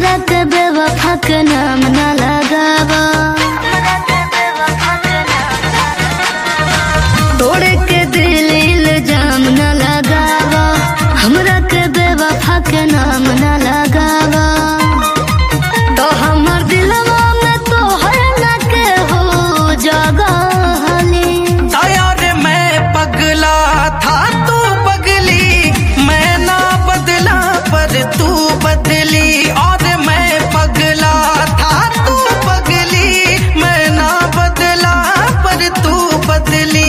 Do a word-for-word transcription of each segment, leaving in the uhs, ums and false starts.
हमरा के बेवफा के नाम न लगावा, तोड़े के दिल इल्जाम न लगावा, हमरा के बेवफा के नाम न लगावा। तो हमर दिलवा में तो हर न के हो जगह हली। यार मैं पगला था तू पगली, मैं ना बदला पर तू बदली। और मैं पगला था तू पगली, मैं ना बदला पर तू बदली।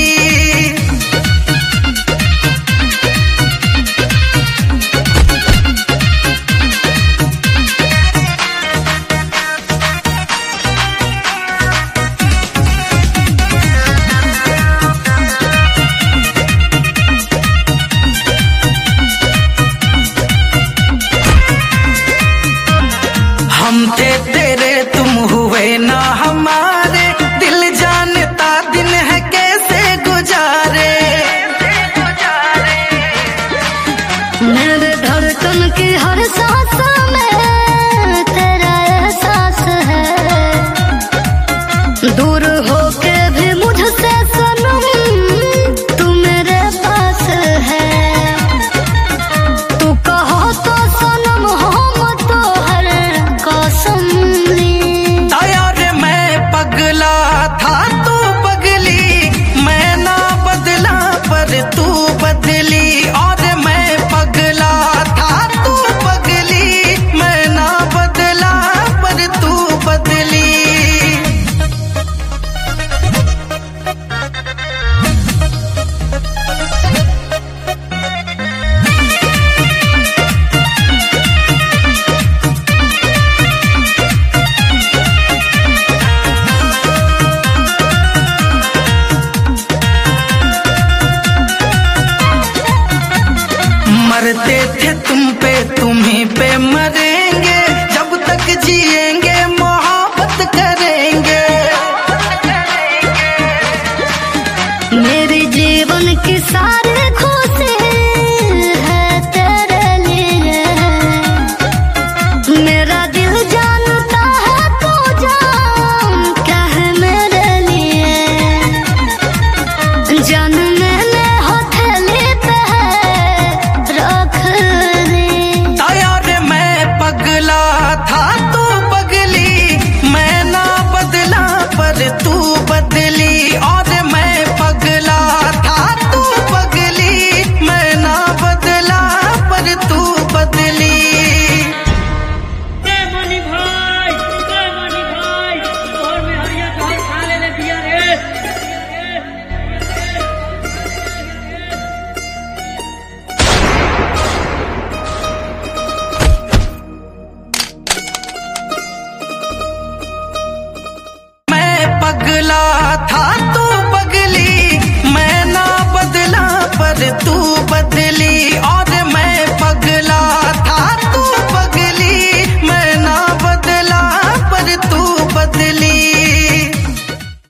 हम थे तेरे तुम हुए ना हमारे, दिल जानता दिन है कैसे गुजारे। मेरे धड़कन की हर सांस में तेरा एहसास है, दूर होके भी मुझसे सनम तू मेरे पास है। तू कहो तो सनम हम तो हर कसम ली। यार मैं पगला था तू पगली, मैं ना बदला पर तू बदली। और मैं पगला था तू पगली, मैं ना बदला पर तू बदली। मरते थे तुम पे तुम्हीं पे मरेंगे, जब तक जिएंगे मोहब्बत करेंगे। मेरे जीवन की सारी खुशी है तेरे लिए, मेरा दिल जानता है तू जान क्या है मेरे लिए। जान मैंने हथेली पे है रख दी। यार मैं पगला था तू पगली, मैं ना बदला पर तू बदली। और मैं पगला था तू पगली, मैं ना बदला पर तू बदली। जय मनी भाई, जय मनी भाई, तोहर में हरिया घर खा ले ले दिया रे। मैं पगला था तू